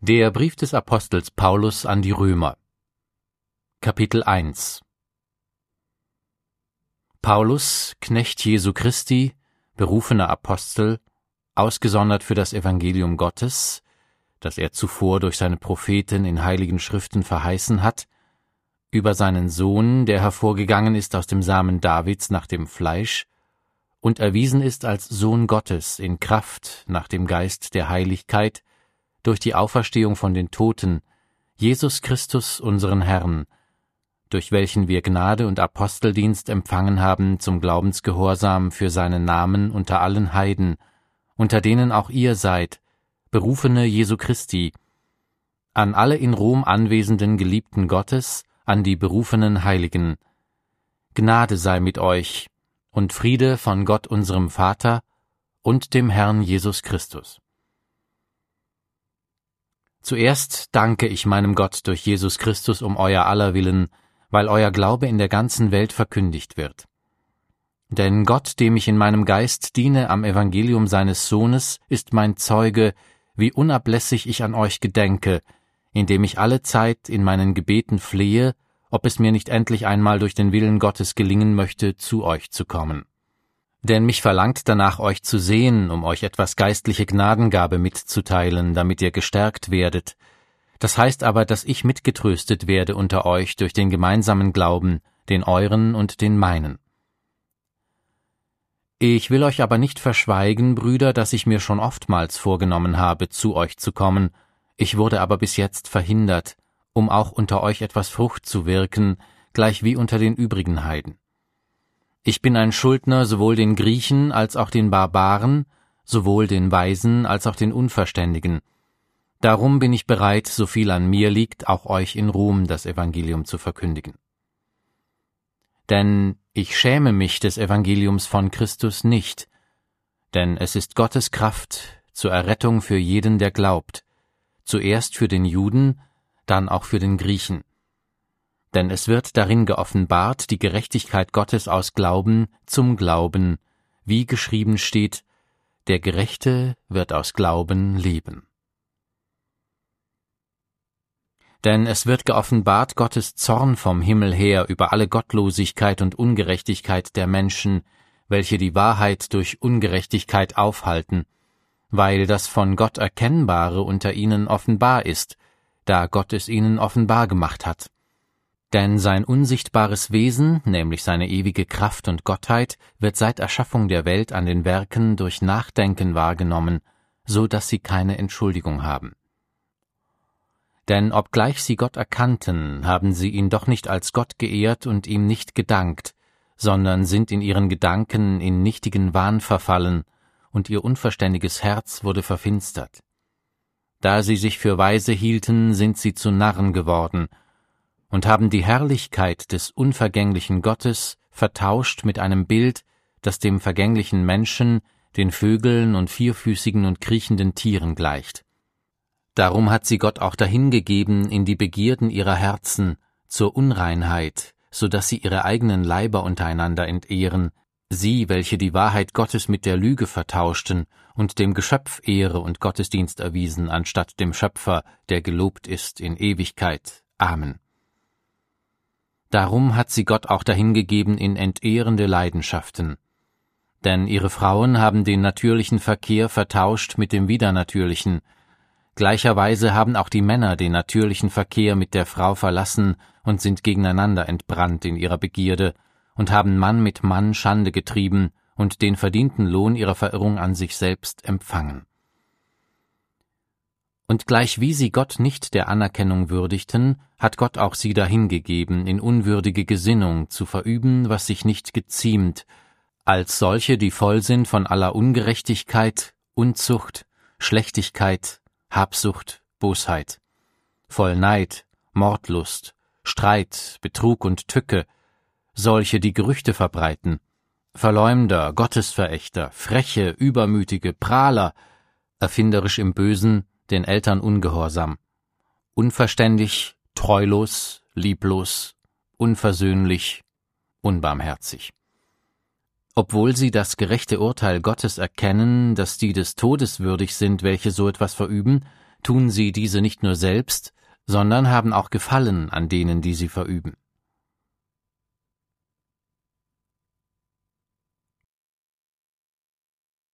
Der Brief des Apostels Paulus an die Römer. Kapitel 1. Paulus, Knecht Jesu Christi, berufener Apostel, ausgesondert für das Evangelium Gottes, das er zuvor durch seine Propheten in heiligen Schriften verheißen hat, über seinen Sohn, der hervorgegangen ist aus dem Samen Davids nach dem Fleisch und erwiesen ist als Sohn Gottes in Kraft nach dem Geist der Heiligkeit, durch die Auferstehung von den Toten, Jesus Christus unseren Herrn, durch welchen wir Gnade und Aposteldienst empfangen haben zum Glaubensgehorsam für seinen Namen unter allen Heiden, unter denen auch ihr seid, Berufene Jesu Christi, an alle in Rom anwesenden Geliebten Gottes, an die berufenen Heiligen. Gnade sei mit euch und Friede von Gott unserem Vater und dem Herrn Jesus Christus. Zuerst danke ich meinem Gott durch Jesus Christus um euer aller Willen, weil euer Glaube in der ganzen Welt verkündigt wird. Denn Gott, dem ich in meinem Geist diene am Evangelium seines Sohnes, ist mein Zeuge, wie unablässig ich an euch gedenke, indem ich alle Zeit in meinen Gebeten flehe, ob es mir nicht endlich einmal durch den Willen Gottes gelingen möchte, zu euch zu kommen. Denn mich verlangt danach, euch zu sehen, um euch etwas geistliche Gnadengabe mitzuteilen, damit ihr gestärkt werdet. Das heißt aber, dass ich mitgetröstet werde unter euch durch den gemeinsamen Glauben, den euren und den meinen. Ich will euch aber nicht verschweigen, Brüder, dass ich mir schon oftmals vorgenommen habe, zu euch zu kommen, ich wurde aber bis jetzt verhindert, um auch unter euch etwas Frucht zu wirken, gleich wie unter den übrigen Heiden. Ich bin ein Schuldner sowohl den Griechen als auch den Barbaren, sowohl den Weisen als auch den Unverständigen. Darum bin ich bereit, so viel an mir liegt, auch euch in Rom das Evangelium zu verkündigen. Denn ich schäme mich des Evangeliums von Christus nicht, denn es ist Gottes Kraft zur Errettung für jeden, der glaubt, zuerst für den Juden, dann auch für den Griechen. Denn es wird darin geoffenbart die Gerechtigkeit Gottes aus Glauben zum Glauben, wie geschrieben steht, der Gerechte wird aus Glauben leben. Denn es wird geoffenbart Gottes Zorn vom Himmel her über alle Gottlosigkeit und Ungerechtigkeit der Menschen, welche die Wahrheit durch Ungerechtigkeit aufhalten, weil das von Gott Erkennbare unter ihnen offenbar ist, da Gott es ihnen offenbar gemacht hat. Denn sein unsichtbares Wesen, nämlich seine ewige Kraft und Gottheit, wird seit Erschaffung der Welt an den Werken durch Nachdenken wahrgenommen, so dass sie keine Entschuldigung haben. Denn obgleich sie Gott erkannten, haben sie ihn doch nicht als Gott geehrt und ihm nicht gedankt, sondern sind in ihren Gedanken in nichtigen Wahn verfallen, und ihr unverständiges Herz wurde verfinstert. Da sie sich für weise hielten, sind sie zu Narren geworden und haben die Herrlichkeit des unvergänglichen Gottes vertauscht mit einem Bild, das dem vergänglichen Menschen, den Vögeln und vierfüßigen und kriechenden Tieren gleicht. Darum hat sie Gott auch dahingegeben in die Begierden ihrer Herzen, zur Unreinheit, so dass sie ihre eigenen Leiber untereinander entehren, sie, welche die Wahrheit Gottes mit der Lüge vertauschten und dem Geschöpf Ehre und Gottesdienst erwiesen, anstatt dem Schöpfer, der gelobt ist in Ewigkeit. Amen. Darum hat sie Gott auch dahingegeben in entehrende Leidenschaften. Denn ihre Frauen haben den natürlichen Verkehr vertauscht mit dem Widernatürlichen. Gleicherweise haben auch die Männer den natürlichen Verkehr mit der Frau verlassen und sind gegeneinander entbrannt in ihrer Begierde und haben Mann mit Mann Schande getrieben und den verdienten Lohn ihrer Verirrung an sich selbst empfangen. Und gleichwie sie Gott nicht der Anerkennung würdigten, hat Gott auch sie dahingegeben, in unwürdige Gesinnung zu verüben, was sich nicht geziemt, als solche, die voll sind von aller Ungerechtigkeit, Unzucht, Schlechtigkeit, Habsucht, Bosheit, voll Neid, Mordlust, Streit, Betrug und Tücke, solche, die Gerüchte verbreiten, Verleumder, Gottesverächter, freche, übermütige, Prahler, erfinderisch im Bösen, den Eltern ungehorsam, unverständig, treulos, lieblos, unversöhnlich, unbarmherzig. Obwohl sie das gerechte Urteil Gottes erkennen, dass die des Todes würdig sind, welche so etwas verüben, tun sie diese nicht nur selbst, sondern haben auch Gefallen an denen, die sie verüben.